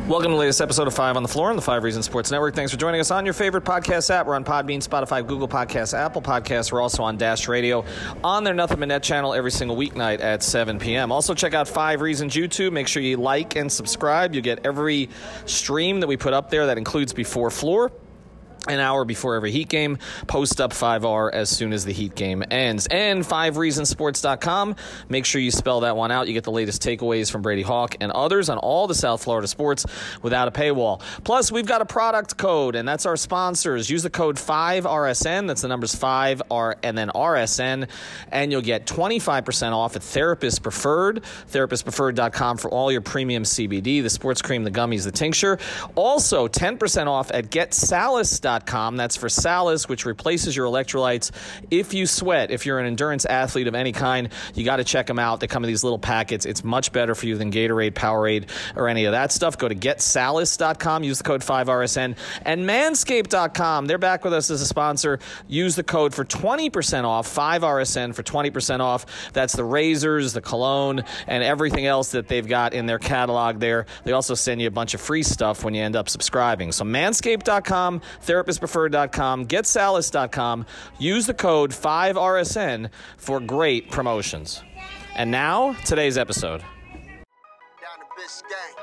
Welcome to the latest episode of Five on the Floor on the Five Reasons Sports Network. Thanks for joining us on your favorite podcast app. We're on Podbean, Spotify, Google Podcasts, Apple Podcasts. We're also on Dash Radio on their Nothing But Net channel every single weeknight at 7 p.m. Also, check out Five Reasons YouTube. Make sure you like and subscribe. You get every stream that we put up there. That includes Before Floor, an hour before every Heat game. Post up 5R as soon as the Heat game ends. And 5reasonsports.com. Make sure you spell that one out. You get the latest takeaways from Brady Hawk and others on all the South Florida sports without a paywall. Plus, we've got a product code, and that's our sponsors. Use the code 5RSN. That's the numbers 5R and then RSN. And you'll get 25% off at Therapist Preferred. TherapistPreferred.com for all your premium CBD, the sports cream, the gummies, the tincture. Also, 10% off at GetSalus.com. That's for Salus, which replaces your electrolytes if you sweat. If you're an endurance athlete of any kind, you got to check them out. They come in these little packets. It's much better for you than Gatorade, Powerade, or any of that stuff. Go to getsalus.com. Use the code 5RSN. And manscaped.com. They're back with us as a sponsor. Use the code for 20% off, 5RSN for 20% off. That's the razors, the cologne, and everything else that they've got in their catalog there. They also send you a bunch of free stuff when you end up subscribing. So manscaped.com, TherapistPreferred.com, GetSalus.com. Use the code 5RSN for great promotions. And now, today's episode. Down the Biscayne.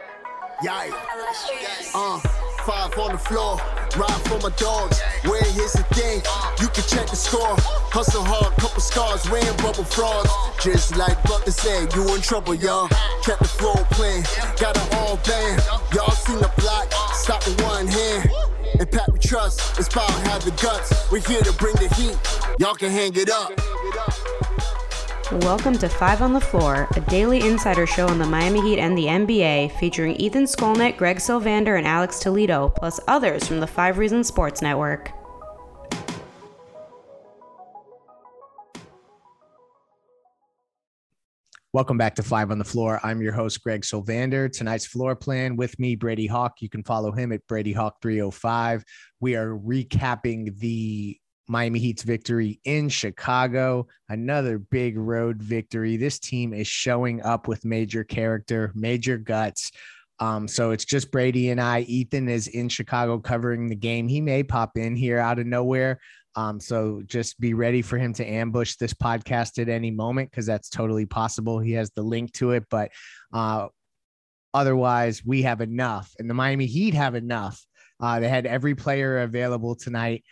Five on the floor, ride for my dogs. Where here's the thing, you can check the score. Hustle hard, couple scars, wearing bubble frogs. Just like Butler said, you in trouble, y'all. Kept the floor playing, got it all band. Y'all seen the block, stop with one hand. And Pat we trust, it's power, have the guts. We're here to bring the heat, y'all can hang it up. Welcome to Five on the Floor, a daily insider show on the Miami Heat and the NBA, featuring Ethan Skolnick, Greg Sylvander, and Alex Toledo, plus others from the Five Reasons Sports Network. Welcome back to Five on the Floor. I'm your host, Greg Sylvander. Tonight's floor plan with me, Brady Hawk. You can follow him at BradyHawk305. We are recapping the Miami Heat's victory in Chicago. Another big road victory. This team is showing up with major character, major guts. So it's just Brady and I. Ethan is in Chicago covering the game. He may pop in here out of nowhere. So just be ready for him to ambush this podcast at any moment, because that's totally possible. He has the link to it, but otherwise we have enough, and the Miami Heat have enough. They had every player available tonight.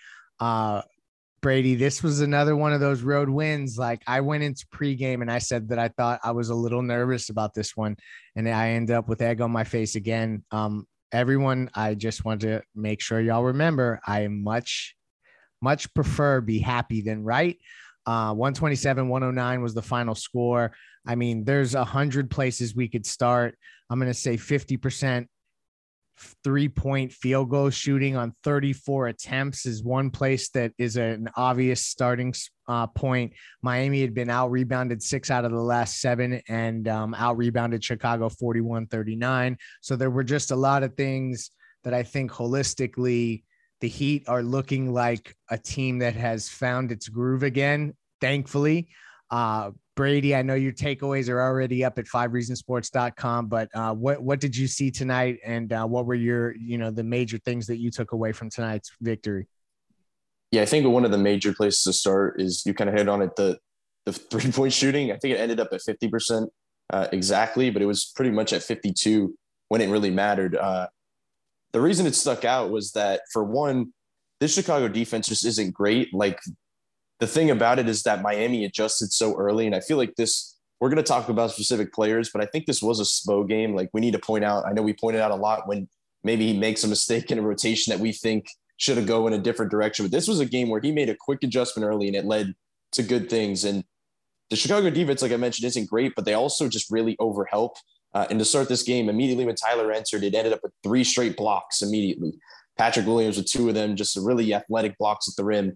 Brady, this was another one of those road wins. Like, I went into pregame and I said that I thought I was a little nervous about this one, and I ended up with egg on my face again. Everyone, I just want to make sure y'all remember, I am much prefer be happy than right. 127-109 was the final score. I mean, there's 100 places we could start. I'm going to say 50% 3-point field goal shooting on 34 attempts is one place that is an obvious starting point. Miami had been out-rebounded 6 out of the last 7 and out-rebounded Chicago 41-39. So there were just a lot of things that I think holistically the Heat are looking like a team that has found its groove again, thankfully. Brady, I know your takeaways are already up at 5reasonsports.com, but what did you see tonight, and what were your, the major things that you took away from tonight's victory? Yeah, I think one of the major places to start is, you kind of hit on it, the 3-point shooting. I think it ended up at 50% exactly, but it was pretty much at 52 when it really mattered. The reason it stuck out was that, for one, this Chicago defense just isn't great. Like, the thing about it is that Miami adjusted so early, and I feel like we're going to talk about specific players, but I think this was a Spo game. Like, we need to point out, I know we pointed out a lot when maybe he makes a mistake in a rotation that we think should have go in a different direction, but this was a game where he made a quick adjustment early and it led to good things. And the Chicago defense, like I mentioned, isn't great, but they also just really overhelp. And to start this game, immediately when Tyler entered, it ended up with 3 straight blocks immediately. Patrick Williams with 2 of them, just really athletic blocks at the rim.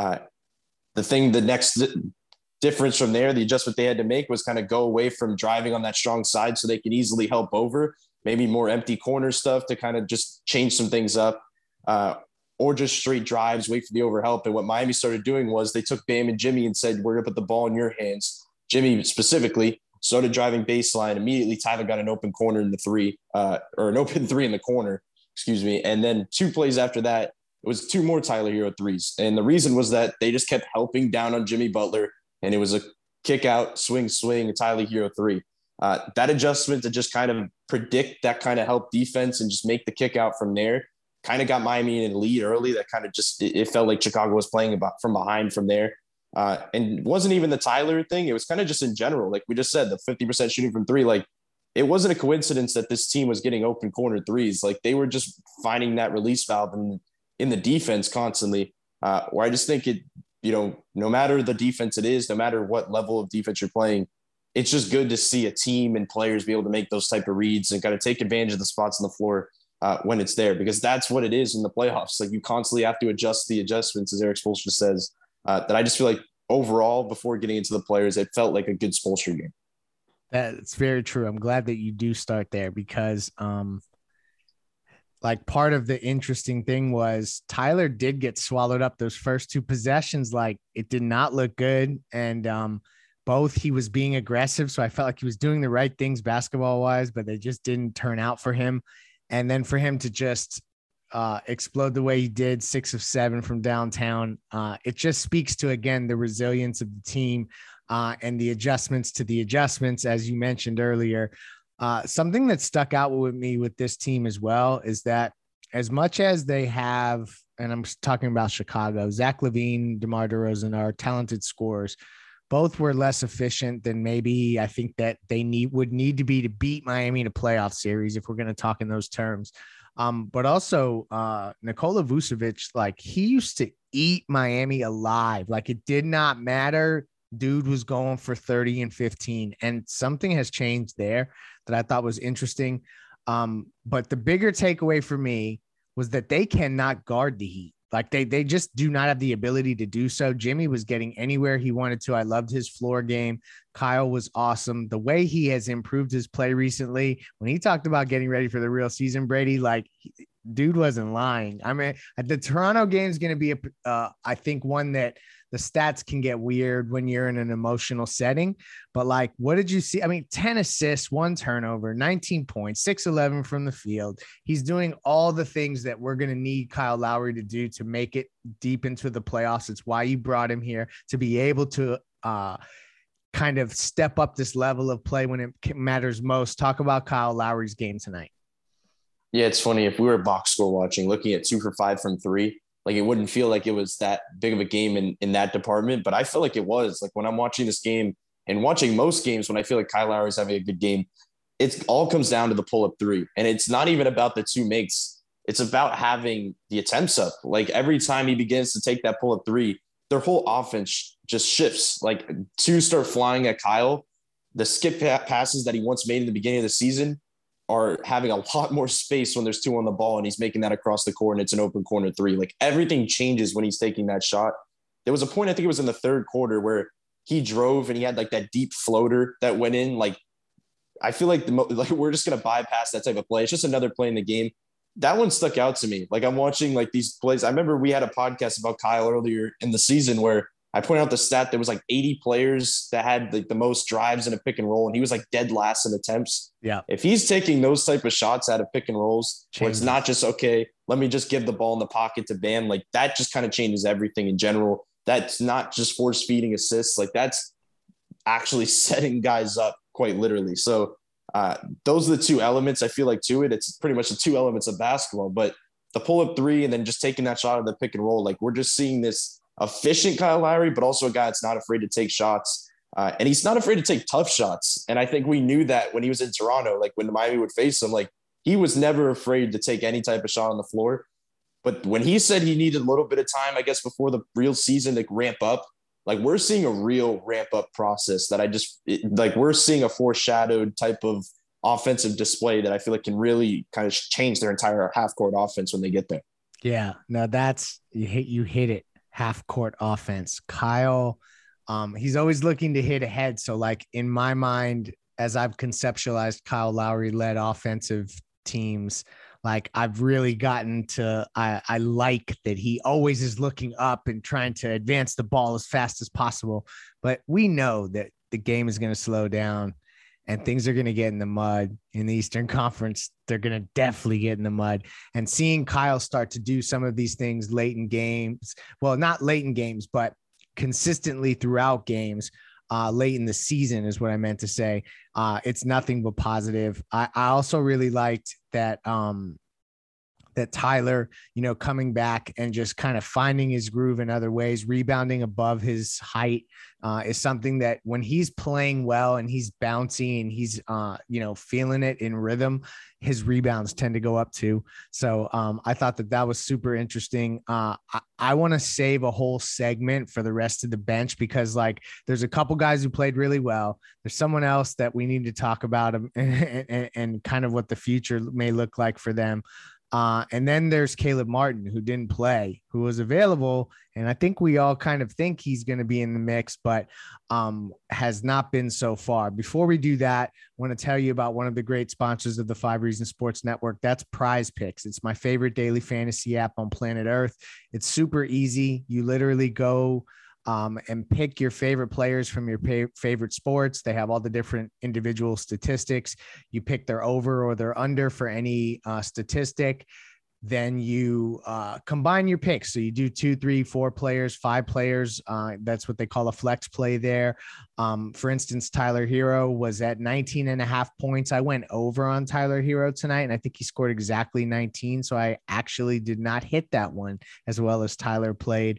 The next difference from there, the adjustment they had to make was kind of go away from driving on that strong side so they could easily help over, maybe more empty corner stuff to kind of just change some things up, or just straight drives, wait for the overhelp. And what Miami started doing was they took Bam and Jimmy and said, we're going to put the ball in your hands. Jimmy specifically started driving baseline. Immediately, Tyler got an open corner in the three, or an open three in the corner, excuse me. And then 2 plays after that, it was 2 more Tyler Hero threes. And the reason was that they just kept helping down on Jimmy Butler, and it was a kick out, swing, a Tyler Hero 3. That adjustment to just kind of predict that kind of help defense and just make the kick out from there kind of got Miami in a lead early. That kind of just, it felt like Chicago was playing from behind from there. And it wasn't even the Tyler thing. It was kind of just in general. Like we just said, the 50% shooting from 3, like it wasn't a coincidence that this team was getting open corner threes. Like they were just finding that release valve in the defense constantly, where I just think it, no matter the defense it is, no matter what level of defense you're playing, it's just good to see a team and players be able to make those type of reads and kind of take advantage of the spots on the floor when it's there, because that's what it is in the playoffs. Like you constantly have to adjust the adjustments, as Erik Spoelstra says, that I just feel like overall, before getting into the players, it felt like a good Spoelstra game. That's very true. I'm glad that you do start there because like part of the interesting thing was Tyler did get swallowed up those first 2 possessions. Like it did not look good. And both he was being aggressive. So I felt like he was doing the right things basketball wise, but they just didn't turn out for him. And then for him to just explode the way he did, 6 of 7 from downtown, it just speaks to, again, the resilience of the team and the adjustments to the adjustments, as you mentioned earlier. Something that stuck out with me with this team as well is that as much as they have, and I'm talking about Chicago, Zach LaVine, DeMar DeRozan are talented scorers. Both were less efficient than maybe I think that they would need to be to beat Miami in a playoff series, if we're going to talk in those terms. But also Nikola Vucevic, like he used to eat Miami alive. Like it did not matter. Dude was going for 30 and 15, and something has changed there that I thought was interesting. But the bigger takeaway for me was that they cannot guard the Heat. Like they just do not have the ability to do so. Jimmy was getting anywhere he wanted to. I loved his floor game. Kyle was awesome. The way he has improved his play recently, when he talked about getting ready for the real season, Brady, like dude wasn't lying. I mean, the Toronto game is going to be I think one that the stats can get weird when you're in an emotional setting, but like, what did you see? I mean, 10 assists, 1 turnover, 19 points, 6-11 from the field. He's doing all the things that we're going to need Kyle Lowry to do to make it deep into the playoffs. It's why you brought him here, to be able to kind of step up this level of play when it matters most. Talk about Kyle Lowry's game tonight. Yeah, it's funny. If we were box score watching, looking at 2 for 5 from 3, like it wouldn't feel like it was that big of a game in that department, but I feel like it was. Like when I'm watching this game and watching most games, when I feel like Kyle Lowry is having a good game, it all comes down to the pull-up 3. And it's not even about the 2 makes. It's about having the attempts up. Like every time he begins to take that pull-up 3, their whole offense just shifts. Like 2 start flying at Kyle. The skip passes that he once made in the beginning of the season are having a lot more space when there's 2 on the ball and he's making that across the court and it's an open corner 3. Like everything changes when he's taking that shot. There was a point, I think it was in the 3rd quarter, where he drove and he had like that deep floater that went in. Like, I feel like we're just going to bypass that type of play. It's just another play in the game. That one stuck out to me. Like I'm watching like these plays. I remember we had a podcast about Kyle earlier in the season where I pointed out the stat. There was like 80 players that had like the most drives in a pick and roll, and he was like dead last in attempts. Yeah. If he's taking those type of shots out of pick and rolls, where it's not just, okay, let me just give the ball in the pocket to Bam, like that just kind of changes everything in general. That's not just force feeding assists. Like that's actually setting guys up quite literally. So those are the 2 elements I feel like to it. It's pretty much the 2 elements of basketball, but the pull-up 3 and then just taking that shot of the pick and roll, like we're just seeing this efficient Kyle Lowry, but also a guy that's not afraid to take shots. And he's not afraid to take tough shots. And I think we knew that when he was in Toronto, like when Miami would face him, like he was never afraid to take any type of shot on the floor. But when he said he needed a little bit of time, I guess, before the real season to ramp up, like we're seeing a real ramp up process that we're seeing a foreshadowed type of offensive display that I feel like can really kind of change their entire half court offense when they get there. Yeah, no, that's you hit it. Half court offense. Kyle, he's always looking to hit ahead. So like in my mind, as I've conceptualized Kyle Lowry led offensive teams, like I've really gotten to, I like that he always is looking up and trying to advance the ball as fast as possible. But we know that the game is going to slow down. and things are going to get in the mud in the Eastern Conference. They're going to definitely get in the mud. And seeing Kyle start to do some of these things late in games, well, not late in games, but consistently throughout games, late in the season is what I meant to say. It's nothing but positive. I also really liked that, that Tyler, coming back and just kind of finding his groove in other ways, rebounding above his height, is something that when he's playing well and he's bouncy and he's, feeling it in rhythm, his rebounds tend to go up too. So I thought that was super interesting. I want to save a whole segment for the rest of the bench because there's a couple guys who played really well. There's someone else that we need to talk about and kind of what the future may look like for them. And then there's Caleb Martin, who didn't play, who was available. And I think we all kind of think he's going to be in the mix, but has not been so far. Before we do that, I want to tell you about one of the great sponsors of the 5 Reasons Sports Network. That's Prize Picks. It's my favorite daily fantasy app on planet Earth. It's super easy. You literally go and pick your favorite players from your favorite sports. They have all the different individual statistics. You pick their over or their under for any statistic. Then you combine your picks. So you do 2, 3, 4 players, 5 players. That's what they call a flex play there. For instance, Tyler Hero was at 19.5 points. I went over on Tyler Hero tonight, and I think he scored exactly 19. So I actually did not hit that one as well as Tyler played.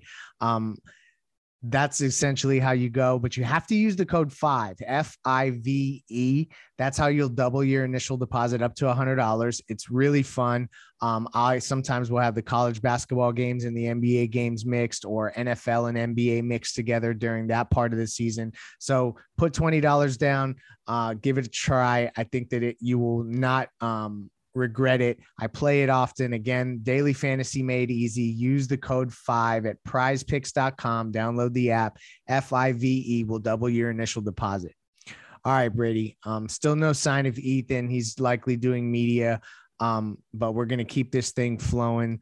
That's essentially how you go, but you have to use the code 5, FIVE. That's how you'll double your initial deposit up to $100. It's really fun. I sometimes will have the college basketball games and the NBA games mixed, or NFL and NBA mixed together during that part of the season. So put $20 down, give it a try. I think that you will not, regret it. I play it often. Again, daily fantasy made easy. Use the code 5 at prizepicks.com. Download the app. FIVE will double your initial deposit. All right, Brady. Still no sign of Ethan. He's likely doing media, but we're going to keep this thing flowing.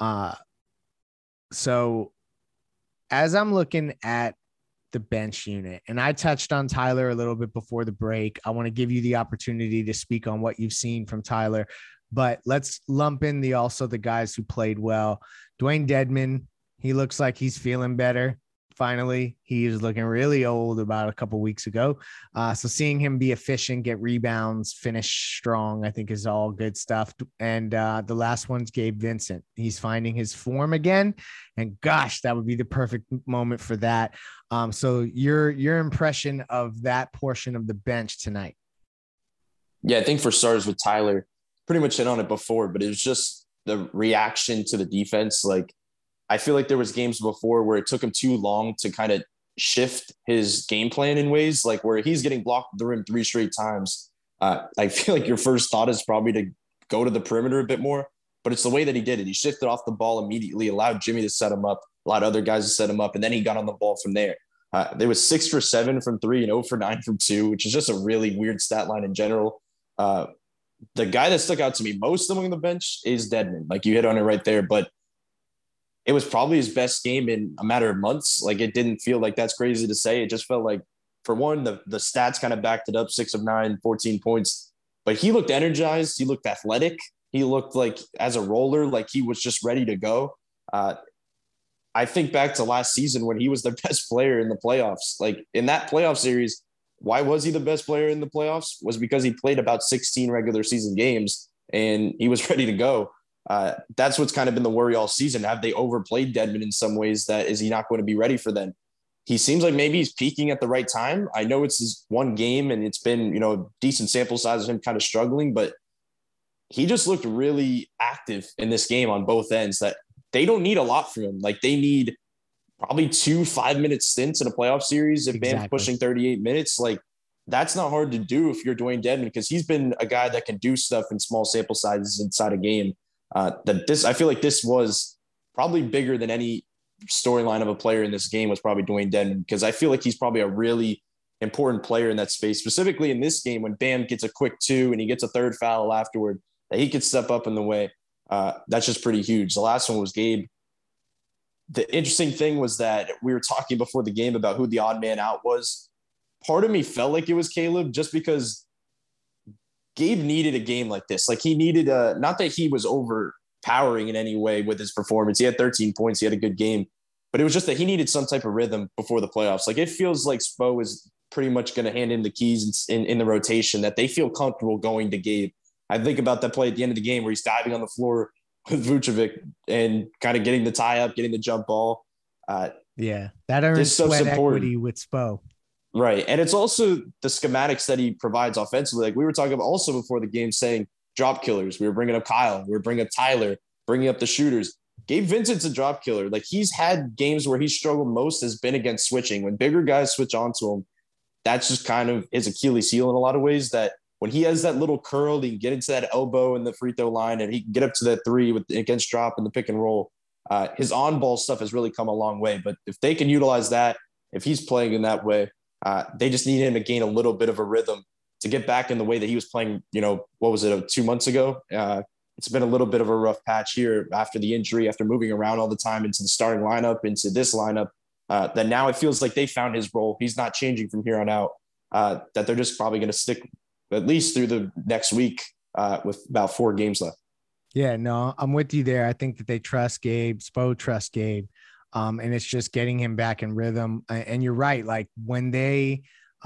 So as I'm looking at the bench unit, and I touched on Tyler a little bit before the break, I want to give you the opportunity to speak on what you've seen from Tyler, but let's lump in the guys who played well. Dwayne Dedmon, he looks like he's feeling better. Finally, he was looking really old about a couple weeks ago. So seeing him be efficient, get rebounds, finish strong, I think is all good stuff. And the last one's Gabe Vincent. He's finding his form again. And gosh, that would be the perfect moment for that. So your impression of that portion of the bench tonight? Yeah, I think for starters with Tyler, pretty much hit on it before, but it was just the reaction to the defense. I feel like there was games before where it took him too long to kind of shift his game plan in ways where he's getting blocked at the rim 3 straight times. I feel like your first thought is probably to go to the perimeter a bit more, but it's the way that he did it. He shifted off the ball immediately, allowed Jimmy to set him up, allowed other guys to set him up, and then he got on the ball from there. There was 6 for 7 from 3 and 0 for 9 from 2, which is just a really weird stat line in general. The guy that stuck out to me most among the bench is Dedmon. You hit on it right there, but it was probably his best game in a matter of months. It didn't feel like that's crazy to say. It just felt like, for one, the stats kind of backed it up, 6 of 9, 14 points. But he looked energized. He looked athletic. He looked like, as a roller, like he was just ready to go. I think back to last season when he was the best player in the playoffs. In that playoff series, why was he the best player in the playoffs? Was because he played about 16 regular season games and he was ready to go. That's what's kind of been the worry all season. Have they overplayed Dedmon in some ways? That is he not going to be ready for them? He seems like maybe he's peaking at the right time. I know it's his one game and it's been, decent sample size of him kind of struggling, but he just looked really active in this game on both ends. That they don't need a lot from him. They need probably 2 5-minute stints in a playoff series. If Bam's pushing 38 minutes, that's not hard to do if you're Dwayne Dedmon, because he's been a guy that can do stuff in small sample sizes inside a game. I feel like this was probably bigger than any storyline of a player in this game was probably Dwayne Dedmon, because I feel like he's probably a really important player in that space, specifically in this game when Bam gets a quick 2 and he gets a 3rd foul afterward, that he could step up in the way. That's just pretty huge. The last one was Gabe. The interesting thing was that we were talking before the game about who the odd man out was. Part of me felt like it was Caleb, just because Gabe needed a game like this. Like he needed not that he was overpowering in any way with his performance. He had 13 points. He had a good game, but it was just that he needed some type of rhythm before the playoffs. Like it feels like Spo is pretty much going to hand in the keys in the rotation, that they feel comfortable going to Gabe. I think about that play at the end of the game where he's diving on the floor with Vucevic and kind of getting the tie up, getting the jump ball. Yeah, that earns sweat equity with Spo. Right. And it's also the schematics that he provides offensively. Like we were talking about also before the game, saying drop killers. We were bringing up Kyle. We were bringing up Tyler, bringing up the shooters. Gabe Vincent's a drop killer. Like he's had games where he struggled most has been against switching. When bigger guys switch onto him, that's just kind of his Achilles heel in a lot of ways, that when he has that little curl, he can get into that elbow in the free throw line and he can get up to that three against drop in the pick and roll. His on-ball stuff has really come a long way. But if they can utilize that, if he's playing in that way, they just need him to gain a little bit of a rhythm to get back in the way that he was playing, what was it, 2 months ago? It's been a little bit of a rough patch here after the injury, after moving around all the time into the starting lineup, into this lineup, that now it feels like they found his role. He's not changing from here on out, that they're just probably going to stick at least through the next week with about 4 games left. Yeah, no, I'm with you there. I think that they trust Gabe. Spo trusts Gabe. And it's just getting him back in rhythm. And you're right. Like when they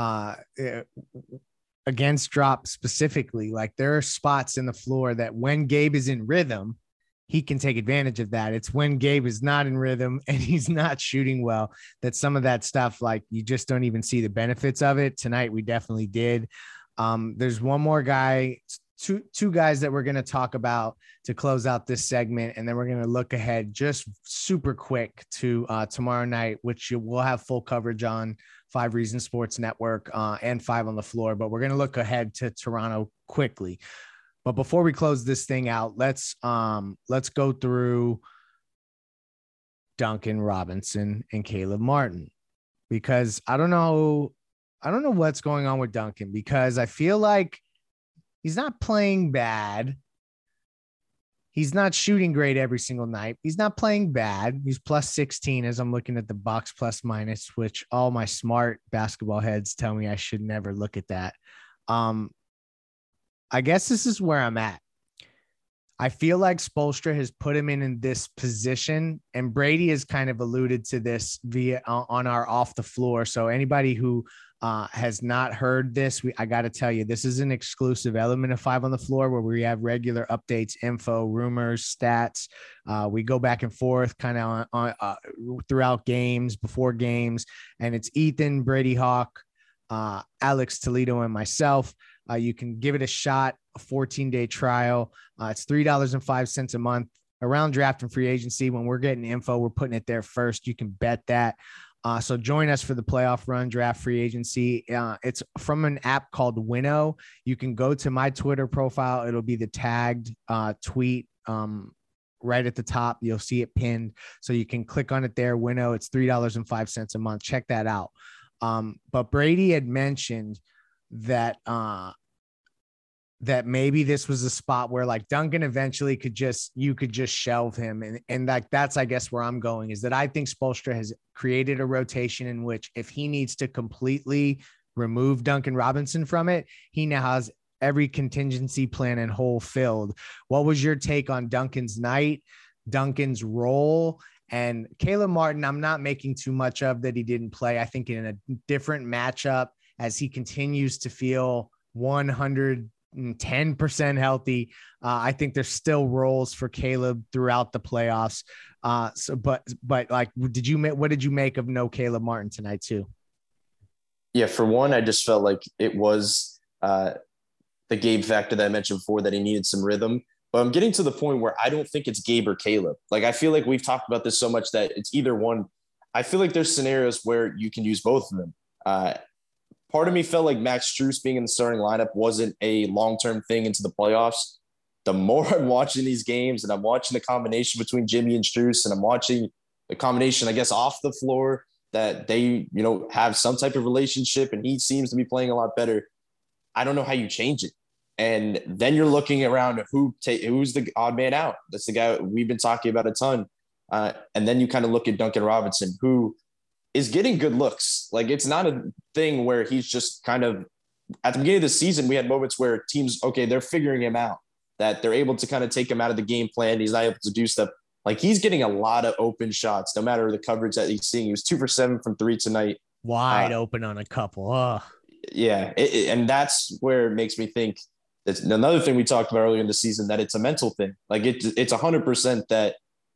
against drop specifically, like there are spots in the floor that when Gabe is in rhythm, he can take advantage of that. It's when Gabe is not in rhythm and he's not shooting well, that some of that stuff, like you just don't even see the benefits of it. Tonight, we definitely did. There's one more guy, two guys that we're going to talk about to close out this segment. And then we're going to look ahead just super quick to tomorrow night, which we'll have full coverage on 5 Reasons Sports Network and 5 on the Floor. But we're going to look ahead to Toronto quickly. But before we close this thing out, let's go through Duncan Robinson and Caleb Martin, because I don't know what's going on with Duncan, because I feel like he's not playing bad. He's not shooting great every single night. He's not playing bad. He's plus 16 as I'm looking at the box plus minus, which all my smart basketball heads tell me I should never look at that. I guess this is where I'm at. I feel like Spoelstra has put him in this position, and Brady has kind of alluded to this via on our off the floor. So anybody who has not heard this, I got to tell you, this is an exclusive element of 5 on the Floor where we have regular updates, info, rumors, stats. We go back and forth kind of on throughout games, before games, and it's Ethan, Brady Hawk, Alex Toledo, and myself. You can give it a shot, a 14-day trial. It's $3.05 a month around draft and free agency. When we're getting info, we're putting it there first. You can bet that. So join us for the playoff run, draft, free agency. It's from an app called Winnow. You can go to my Twitter profile. It'll be the tagged tweet right at the top. You'll see it pinned. So you can click on it there. Winnow. It's $3.05 a month. Check that out. But Brady had mentioned that that maybe this was a spot where like Duncan eventually you could just shelve him. And that's, I guess, where I'm going, is that I think Spoelstra has created a rotation in which if he needs to completely remove Duncan Robinson from it, he now has every contingency plan and hole filled. What was your take on Duncan's night, Duncan's role? And Caleb Martin, I'm not making too much of that he didn't play. I think in a different matchup, as he continues to feel 110% healthy, I think there's still roles for Caleb throughout the playoffs. But like, what did you make of no Caleb Martin tonight too? Yeah, for one, I just felt like it was the Gabe factor that I mentioned before, that he needed some rhythm. But I'm getting to the point where I don't think it's Gabe or Caleb. Like, I feel like we've talked about this so much that it's either one. I feel like there's scenarios where you can use both of them. Part of me felt like Max Strus being in the starting lineup wasn't a long-term thing into the playoffs. The more I'm watching these games and I'm watching the combination between Jimmy and Strus, and I'm watching the combination, I guess, off the floor, that they, have some type of relationship and he seems to be playing a lot better. I don't know how you change it. And then you're looking around who's the odd man out. That's the guy we've been talking about a ton. And then you kind of look at Duncan Robinson, who is getting good looks. Like, it's not a thing where he's just kind of at the beginning of the season, we had moments where teams, okay, they're figuring him out, that they're able to kind of take him out of the game plan. He's not able to do stuff. Like, he's getting a lot of open shots, no matter the coverage that he's seeing. He was 2 for 7 from 3 tonight. Wide open on a couple. Oh. Yeah. And that's where it makes me think that's another thing we talked about earlier in the season, that it's a mental thing. Like, it's 100% that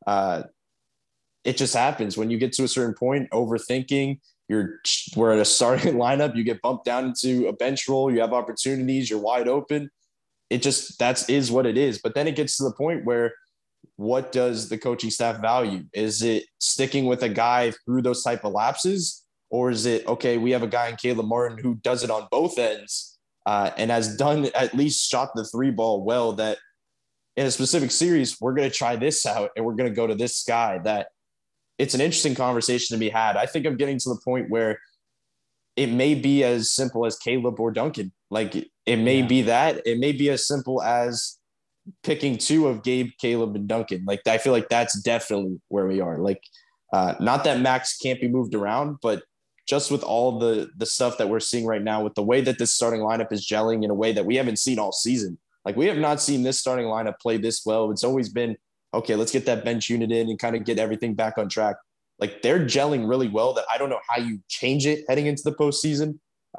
it just happens when you get to a certain point, overthinking. We're at a starting lineup, you get bumped down into a bench role, you have opportunities, you're wide open. It just, that is what it is. But then it gets to the point where, what does the coaching staff value? Is it sticking with a guy through those type of lapses? Or is it, okay, we have a guy in Caleb Martin who does it on both ends and has done, at least shot the 3 ball well, that in a specific series, we're going to try this out and we're going to go to this guy. That it's an interesting conversation to be had. I think I'm getting to the point where it may be as simple as Caleb or Duncan. Like, it may be that. It may be as simple as picking 2 of Gabe, Caleb, and Duncan. Like, I feel like that's definitely where we are. Like, not that Max can't be moved around, but just with all the stuff that we're seeing right now, with the way that this starting lineup is gelling in a way that we haven't seen all season. Like, we have not seen this starting lineup play this well. It's always been, okay, let's get that bench unit in and kind of get everything back on track. Like, they're gelling really well, that I don't know how you change it heading into the postseason.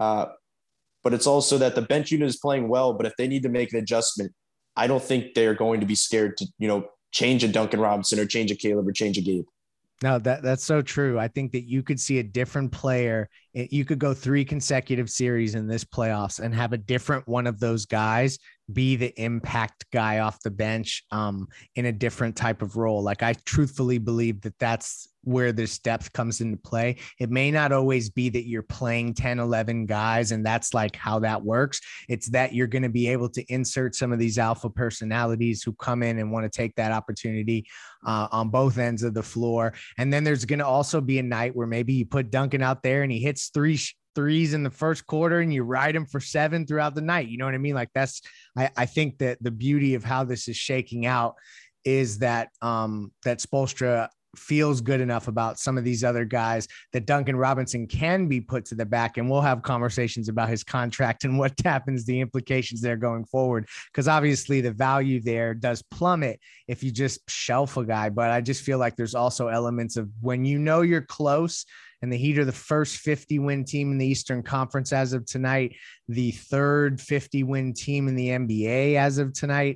But it's also that the bench unit is playing well, but if they need to make an adjustment, I don't think they're going to be scared to, change a Duncan Robinson or change a Caleb or change a Gabe. No, that's so true. I think that you could see a different player. You could go 3 consecutive series in this playoffs and have a different one of those guys be the impact guy off the bench in a different type of role. Like, I truthfully believe that that's where this depth comes into play. It may not always be that you're playing 10, 11 guys, and that's like how that works. It's that you're going to be able to insert some of these alpha personalities who come in and want to take that opportunity on both ends of the floor. And then there's going to also be a night where maybe you put Duncan out there and he hits 3 threes in the first quarter and you ride him for 7 throughout the night. You know what I mean? Like, I think that the beauty of how this is shaking out is that that Spoelstra feels good enough about some of these other guys that Duncan Robinson can be put to the back, and we'll have conversations about his contract and what happens, the implications there going forward. Because obviously the value there does plummet if you just shelf a guy. But I just feel like there's also elements of when you're close, and the Heat are the first 50-win team in the Eastern Conference as of tonight, the third 50-win team in the NBA as of tonight.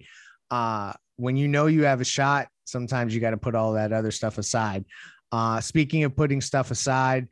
When you have a shot, sometimes you got to put all that other stuff aside. Speaking of putting stuff aside,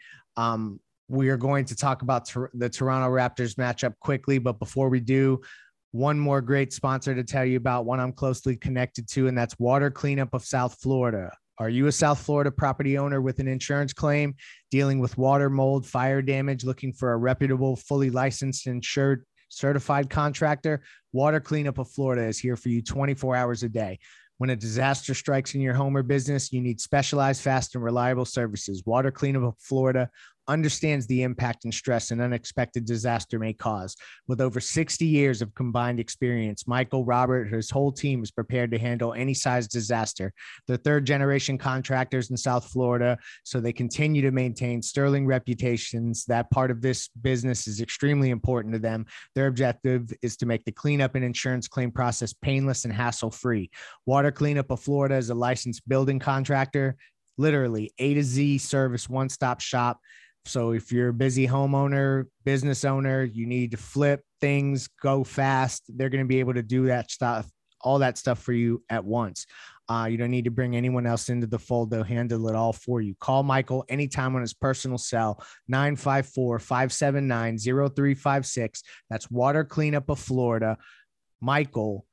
we are going to talk about the Toronto Raptors matchup quickly. But before we do, one more great sponsor to tell you about, one I'm closely connected to, and that's Water Cleanup of South Florida. Are you a South Florida property owner with an insurance claim, dealing with water, mold, fire damage, looking for a reputable, fully licensed, insured, certified contractor? Water Cleanup of Florida is here for you 24 hours a day. When a disaster strikes in your home or business, you need specialized, fast, and reliable services. Water Cleanup of Florida understands the impact and stress an unexpected disaster may cause. With over 60 years of combined experience, Michael, Robert, and his whole team is prepared to handle any size disaster. They're third-generation contractors in South Florida, so they continue to maintain sterling reputations. That part of this business is extremely important to them. Their objective is to make the cleanup and insurance claim process painless and hassle-free. Water Cleanup of Florida is a licensed building contractor, literally A to Z service, one-stop shop. So if you're a busy homeowner, business owner, you need to flip things, go fast, they're going to be able to do that stuff, all that stuff for you at once. You don't need to bring anyone else into the fold. They'll handle it all for you. Call Michael anytime on his personal cell, 954-579-0356. That's Water Cleanup of Florida. Michael,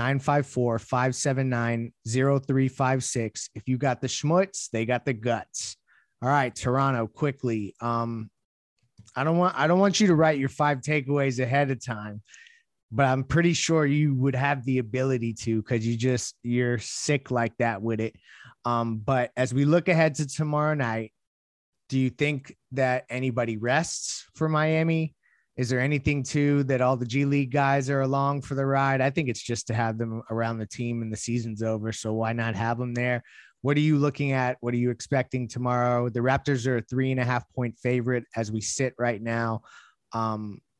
954-579-0356. If you got the schmutz, they got the guts. All right, Toronto, quickly. I don't want you to write your 5 takeaways ahead of time, but I'm pretty sure you would have the ability to, because you're sick like that with it. But as we look ahead to tomorrow night, do you think that anybody rests for Miami? Is there anything too that all the G League guys are along for the ride? I think it's just to have them around the team and the season's over. So why not have them there? What are you looking at? What are you expecting tomorrow? The Raptors are a 3.5 point favorite as we sit right now.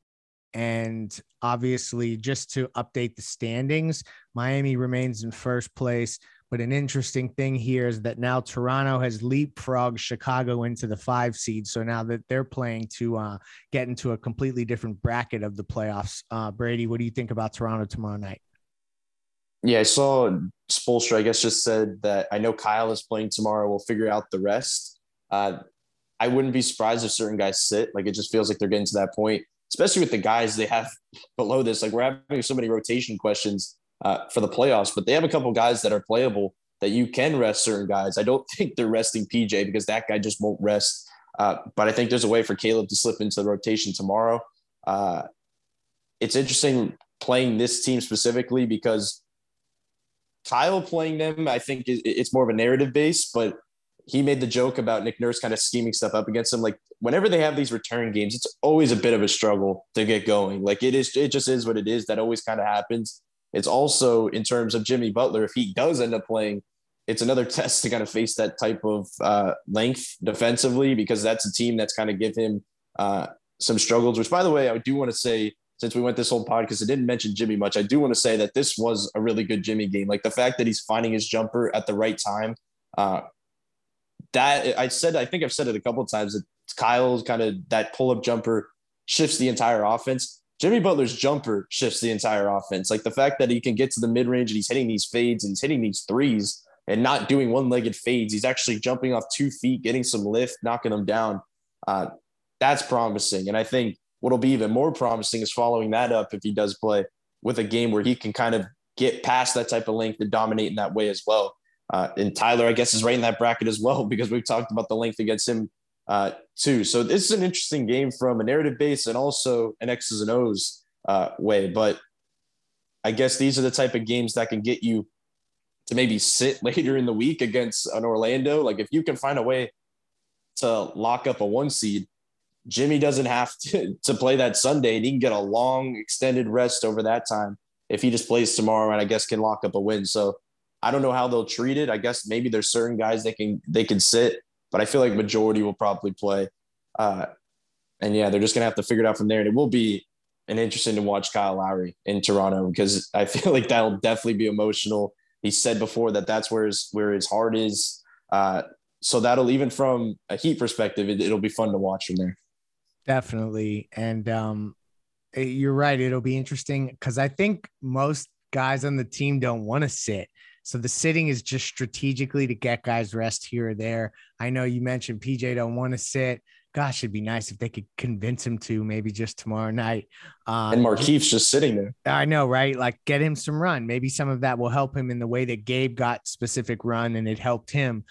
And obviously, just to update the standings, Miami remains in first place. But an interesting thing here is that now Toronto has leapfrogged Chicago into the 5 seed. So now that they're playing to get into a completely different bracket of the playoffs. Brady, what do you think about Toronto tomorrow night? Yeah, I saw Spoelstra, I guess, just said that I know Kyle is playing tomorrow. We'll figure out the rest. I wouldn't be surprised if certain guys sit. Like, it just feels like they're getting to that point, especially with the guys they have below this. Like, we're having so many rotation questions for the playoffs, but they have a couple guys that are playable that you can rest certain guys. I don't think they're resting PJ because that guy just won't rest. But I think there's a way for Caleb to slip into the rotation tomorrow. It's interesting playing this team specifically because Kyle playing them, I think it's more of a narrative base, but he made the joke about Nick Nurse kind of scheming stuff up against him. Like, whenever they have these return games, it's always a bit of a struggle to get going. Like, it just is what it is. That always kind of happens. It's also, in terms of Jimmy Butler, if he does end up playing, it's another test to kind of face that type of length defensively, because that's a team that's kind of give him some struggles, which, by the way, I do want to say, since we went this whole podcast, I didn't mention Jimmy much. I do want to say that this was a really good Jimmy game. Like, the fact that he's finding his jumper at the right time, that I think I've said it a couple of times, that Kyle's kind of that pull-up jumper shifts the entire offense. Jimmy Butler's jumper shifts the entire offense. Like, the fact that he can get to the mid-range and he's hitting these fades and he's hitting these threes and not doing one-legged fades. He's actually jumping off 2 feet, getting some lift, knocking them down. That's promising. And I think what'll be even more promising is following that up, if he does play, with a game where he can kind of get past that type of length and dominate in that way as well. And Tyler, I guess, is right in that bracket as well, because we've talked about the length against him too. So this is an interesting game from a narrative base and also an X's and O's way. But I guess these are the type of games that can get you to maybe sit later in the week against an Orlando. Like, if you can find a way to lock up a 1 seed, Jimmy doesn't have to play that Sunday, and he can get a long extended rest over that time if he just plays tomorrow and I guess can lock up a win. So I don't know how they'll treat it. I guess maybe there's certain guys they can sit, but I feel like majority will probably play. And yeah, they're just going to have to figure it out from there. And it will be interesting to watch Kyle Lowry in Toronto, because I feel like that'll definitely be emotional. He said before that that's where his heart is. So that'll, even from a Heat perspective, it'll be fun to watch from there. Definitely. And you're right. It'll be interesting because I think most guys on the team don't want to sit. So the sitting is just strategically to get guys rest here or there. I know you mentioned PJ don't want to sit. Gosh, it'd be nice if they could convince him to, maybe just tomorrow night. And Markeith's just sitting there. I know, right? Like, get him some run. Maybe some of that will help him in the way that Gabe got specific run and it helped him.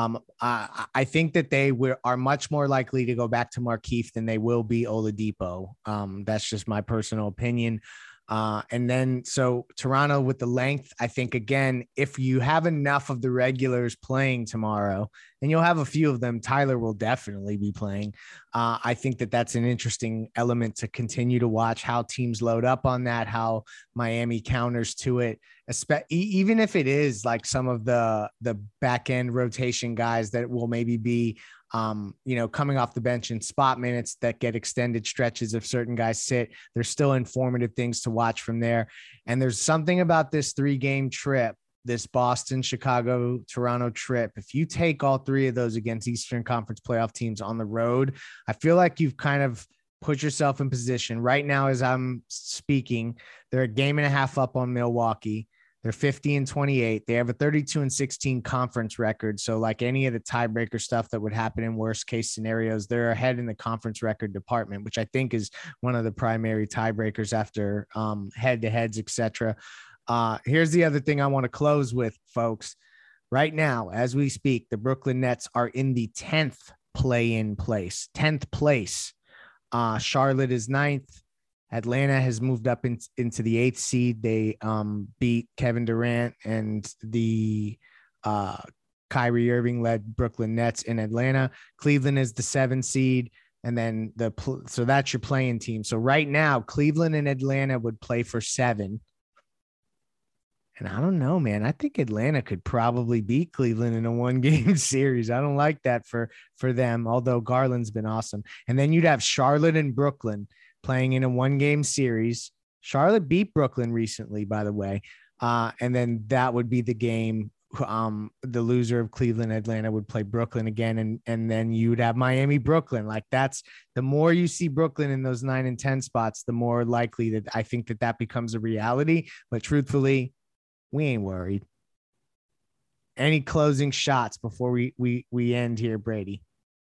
I think that they are much more likely to go back to Markieff than they will be Oladipo. That's just my personal opinion. And then, so Toronto with the length, I think, again, if you have enough of the regulars playing tomorrow, and you'll have a few of them, Tyler will definitely be playing. I think that that's an interesting element to continue to watch, how teams load up on that, how Miami counters to it, even if it is like some of the back end rotation guys that will maybe be coming off the bench in spot minutes that get extended stretches if certain guys sit. There's still informative things to watch from there. And there's something about this 3-game trip, this Boston, Chicago, Toronto trip. If you take all 3 of those against Eastern Conference playoff teams on the road, I feel like you've kind of put yourself in position. Right now, as I'm speaking, they're a game and a half up on Milwaukee. They're 50-28. They have a 32-16 conference record. So like any of the tiebreaker stuff that would happen in worst case scenarios, they're ahead in the conference record department, which I think is one of the primary tiebreakers after head-to-heads, etc. Here's the other thing I want to close with, folks. Right now, as we speak, the Brooklyn Nets are in the 10th play-in place. 10th place. Charlotte is 9th. Atlanta has moved up into the 8th seed. They beat Kevin Durant and the Kyrie Irving led Brooklyn Nets in Atlanta. Cleveland is the 7th seed. And then so that's your playing team. So right now, Cleveland and Atlanta would play for 7. And I don't know, man. I think Atlanta could probably beat Cleveland in a 1-game series. I don't like that for them, although Garland's been awesome. And then you'd have Charlotte and Brooklyn. playing in a 1-game series. Charlotte beat Brooklyn recently, by the way. And then that would be the game. The loser of Cleveland, Atlanta would play Brooklyn again. And then you would have Miami, Brooklyn. Like, that's the more you see Brooklyn in those 9 and 10 spots, the more likely that I think that becomes a reality. But truthfully, we ain't worried. Any closing shots before we end here, Brady?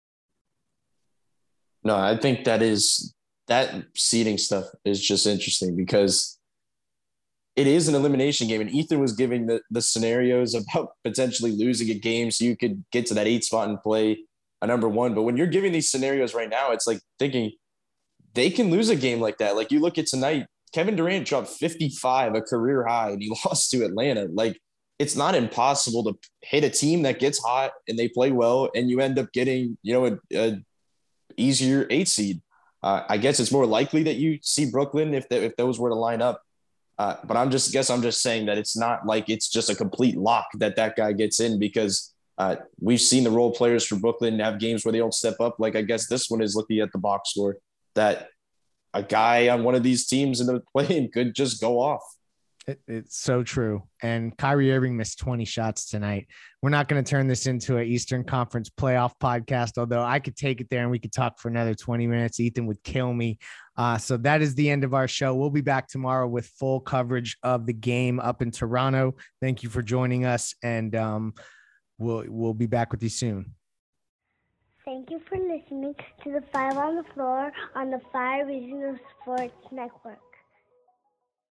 No, I think that seeding stuff is just interesting because it is an elimination game. And Ethan was giving the scenarios about potentially losing a game so you could get to that 8 spot and play a number 1. But when you're giving these scenarios right now, it's like thinking they can lose a game like that. Like, you look at tonight, Kevin Durant dropped 55, a career high, and he lost to Atlanta. Like, it's not impossible to hit a team that gets hot and they play well, and you end up getting, a easier 8 seed. I guess it's more likely that you see Brooklyn if those were to line up. But I'm just saying that it's not like it's just a complete lock that guy gets in, because we've seen the role players for Brooklyn have games where they don't step up. Like, I guess this one is looking at the box score that a guy on one of these teams in the play-in could just go off. It's so true. And Kyrie Irving missed 20 shots tonight. We're not going to turn this into an Eastern Conference playoff podcast, although I could take it there and we could talk for another 20 minutes. Ethan would kill me. So that is the end of our show. We'll be back tomorrow with full coverage of the game up in Toronto. Thank you for joining us, and we'll be back with you soon. Thank you for listening to the 5 on the Floor on the 5 Regional Sports Network.